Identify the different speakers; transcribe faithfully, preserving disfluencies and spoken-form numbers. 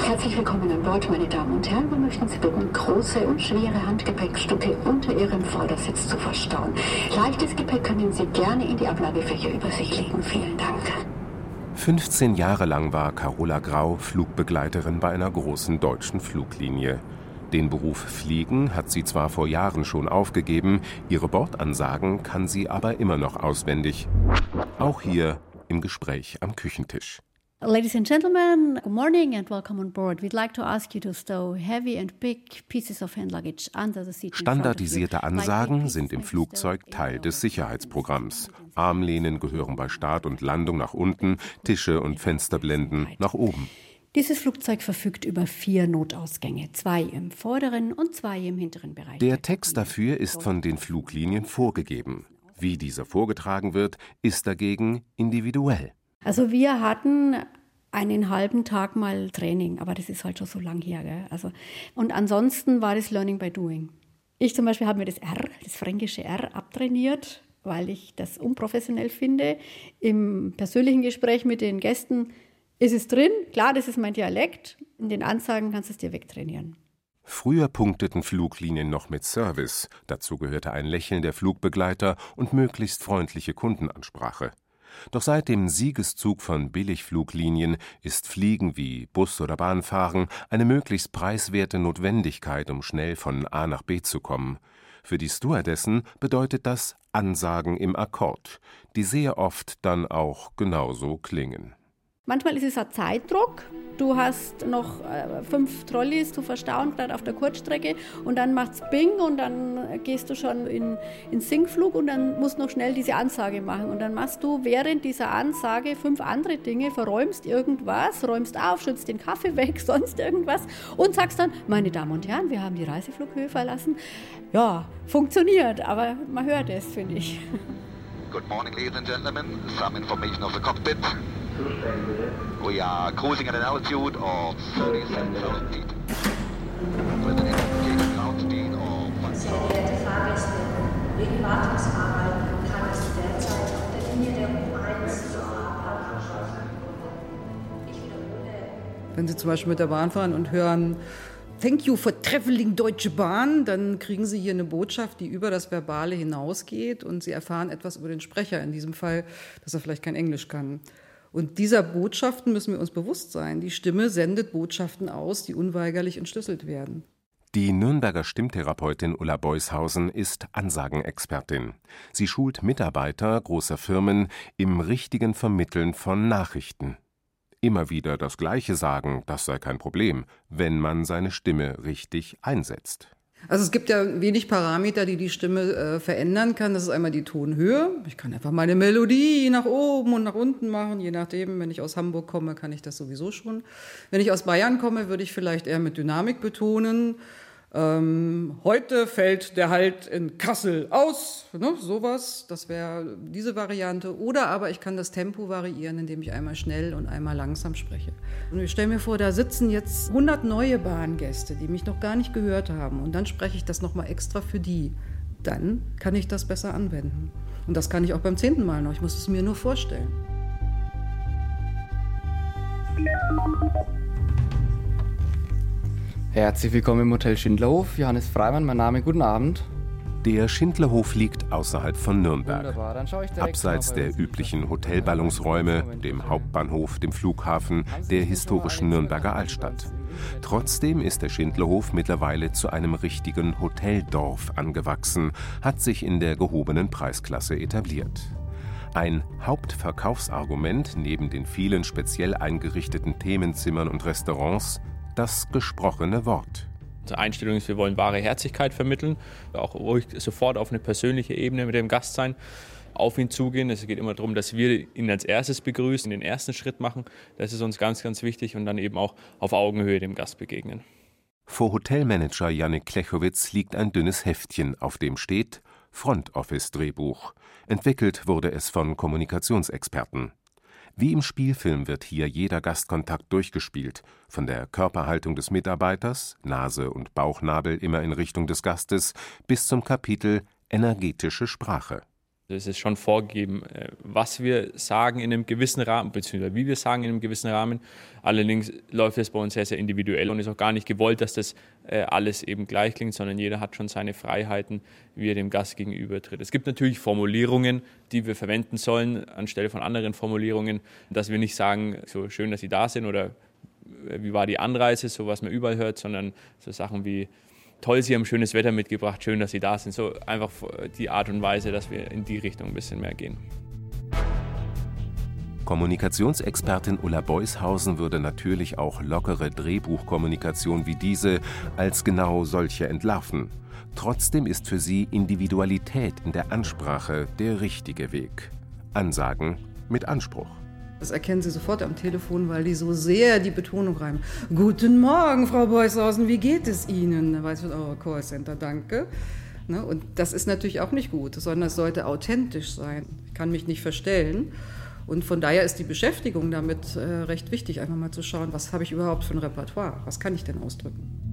Speaker 1: Herzlich willkommen an Bord, meine Damen und Herren. Wir möchten Sie bitten, große und schwere Handgepäckstücke unter Ihrem Vordersitz zu verstauen. Leichtes Gepäck können Sie gerne in die Ablagefächer über sich legen. Vielen Dank.
Speaker 2: fünfzehn Jahre lang war Carola Grau Flugbegleiterin bei einer großen deutschen Fluglinie. Den Beruf Fliegen hat sie zwar vor Jahren schon aufgegeben, ihre Bordansagen kann sie aber immer noch auswendig. Auch hier im Gespräch am Küchentisch.
Speaker 3: Ladies and gentlemen, good morning and welcome on board. We'd like to ask you to stow heavy and big pieces of hand luggage under the seat.
Speaker 2: Standardisierte Ansagen sind im Flugzeug Teil des Sicherheitsprogramms. Armlehnen gehören bei Start und Landung nach unten, Tische und Fensterblenden nach oben.
Speaker 3: Dieses Flugzeug verfügt über vier Notausgänge, zwei im vorderen und zwei im hinteren Bereich.
Speaker 2: Der Text dafür ist von den Fluglinien vorgegeben. Wie dieser vorgetragen wird, ist dagegen individuell.
Speaker 3: Also wir hatten einen halben Tag mal Training, aber das ist halt schon so lang her. Gell? Also, und ansonsten war das Learning by Doing. Ich zum Beispiel habe mir das R, das fränkische R, abtrainiert, weil ich das unprofessionell finde. Im persönlichen Gespräch mit den Gästen ist es drin. Klar, das ist mein Dialekt. In den Ansagen kannst du es dir wegtrainieren.
Speaker 2: Früher punkteten Fluglinien noch mit Service. Dazu gehörte ein Lächeln der Flugbegleiter und möglichst freundliche Kundenansprache. Doch seit dem Siegeszug von Billigfluglinien ist Fliegen wie Bus- oder Bahnfahren eine möglichst preiswerte Notwendigkeit, um schnell von A nach B zu kommen. Für die Stewardessen bedeutet das Ansagen im Akkord, die sehr oft dann auch genauso klingen.
Speaker 3: Manchmal ist es ein Zeitdruck. Du hast noch äh, fünf Trolleys zu verstauen, gerade auf der Kurzstrecke. Und dann macht's Bing und dann gehst du schon in, in Sinkflug und dann musst du noch schnell diese Ansage machen. Und dann machst du während dieser Ansage fünf andere Dinge, verräumst irgendwas, räumst auf, schützt den Kaffee weg, sonst irgendwas und sagst dann, meine Damen und Herren, wir haben die Reiseflughöhe verlassen. Ja, funktioniert, aber man hört es, finde ich.
Speaker 4: Good morning, ladies and gentlemen. Some information of the cockpit. We are cruising at an altitude of thirty-seven thousand feet. With an indicated ground speed of...
Speaker 5: Sehr geehrte Fahrgäste, wegen Wartungsarbeiten kann es derzeit auf der Linie der U eins zur Fahrbahn verschossen. Ich wiederhole.
Speaker 6: Wenn Sie zum Beispiel mit der Bahn fahren und hören Thank you for traveling Deutsche Bahn, dann kriegen Sie hier eine Botschaft, die über das Verbale hinausgeht und Sie erfahren etwas über den Sprecher, in diesem Fall, dass er vielleicht kein Englisch kann. Und dieser Botschaften müssen wir uns bewusst sein. Die Stimme sendet Botschaften aus, die unweigerlich entschlüsselt werden.
Speaker 2: Die Nürnberger Stimmtherapeutin Ulla Beushausen ist Ansagenexpertin. Sie schult Mitarbeiter großer Firmen im richtigen Vermitteln von Nachrichten. Immer wieder das Gleiche sagen, das sei kein Problem, wenn man seine Stimme richtig einsetzt.
Speaker 6: Also es gibt ja wenig Parameter, die die Stimme äh, verändern kann. Das ist einmal die Tonhöhe. Ich kann einfach meine Melodie nach oben und nach unten machen, je nachdem. Wenn ich aus Hamburg komme, kann ich das sowieso schon. Wenn ich aus Bayern komme, würde ich vielleicht eher mit Dynamik betonen. Ähm, heute fällt der Halt in Kassel aus, ne, sowas, das wäre diese Variante. Oder aber ich kann das Tempo variieren, indem ich einmal schnell und einmal langsam spreche. Und ich stelle mir vor, da sitzen jetzt hundert neue Bahngäste, die mich noch gar nicht gehört haben. Und dann spreche ich das nochmal extra für die. Dann kann ich das besser anwenden. Und das kann ich auch beim zehnten Mal noch. Ich muss es mir nur vorstellen.
Speaker 7: Herzlich willkommen im Hotel Schindlerhof. Johannes Freimann, mein Name, guten Abend.
Speaker 2: Der Schindlerhof liegt außerhalb von Nürnberg.
Speaker 7: Wunderbar, dann schaue ich direkt
Speaker 2: Abseits
Speaker 7: mal
Speaker 2: der
Speaker 7: bei
Speaker 2: üblichen Hotelballungsräume, dem Hauptbahnhof, dem Flughafen, der historischen Nürnberger Altstadt. Trotzdem ist der Schindlerhof mittlerweile zu einem richtigen Hoteldorf angewachsen, hat sich in der gehobenen Preisklasse etabliert. Ein Hauptverkaufsargument neben den vielen speziell eingerichteten Themenzimmern und Restaurants: das gesprochene Wort.
Speaker 8: Unsere Einstellung ist, wir wollen wahre Herzlichkeit vermitteln, auch ruhig sofort auf eine persönliche Ebene mit dem Gast sein, auf ihn zugehen. Es geht immer darum, dass wir ihn als erstes begrüßen, den ersten Schritt machen. Das ist uns ganz, ganz wichtig und dann eben auch auf Augenhöhe dem Gast begegnen.
Speaker 2: Vor Hotelmanager Jannik Klechowitz liegt ein dünnes Heftchen, auf dem steht Front Office Drehbuch. Entwickelt wurde es von Kommunikationsexperten. Wie im Spielfilm wird hier jeder Gastkontakt durchgespielt, von der Körperhaltung des Mitarbeiters, Nase und Bauchnabel immer in Richtung des Gastes, bis zum Kapitel energetische Sprache.
Speaker 8: Es ist schon vorgegeben, was wir sagen in einem gewissen Rahmen, beziehungsweise wie wir sagen in einem gewissen Rahmen. Allerdings läuft es bei uns sehr, sehr individuell und ist auch gar nicht gewollt, dass das alles eben gleich klingt, sondern jeder hat schon seine Freiheiten, wie er dem Gast gegenübertritt. Es gibt natürlich Formulierungen, die wir verwenden sollen, anstelle von anderen Formulierungen, dass wir nicht sagen, so schön, dass Sie da sind oder wie war die Anreise, so was man überall hört, sondern so Sachen wie toll, Sie haben schönes Wetter mitgebracht, schön, dass Sie da sind. So einfach die Art und Weise, dass wir in die Richtung ein bisschen mehr gehen.
Speaker 2: Kommunikationsexpertin Ulla Beushausen würde natürlich auch lockere Drehbuchkommunikation wie diese als genau solche entlarven. Trotzdem ist für sie Individualität in der Ansprache der richtige Weg. Ansagen mit Anspruch.
Speaker 6: Das erkennen Sie sofort am Telefon, weil die so sehr die Betonung reimen. Guten Morgen, Frau Beushausen, wie geht es Ihnen? Da weiß man, oh, Callcenter, danke. Ne? Und das ist natürlich auch nicht gut, sondern es sollte authentisch sein. Ich kann mich nicht verstellen. Und von daher ist die Beschäftigung damit äh, recht wichtig, einfach mal zu schauen, was habe ich überhaupt für ein Repertoire, was kann ich denn ausdrücken.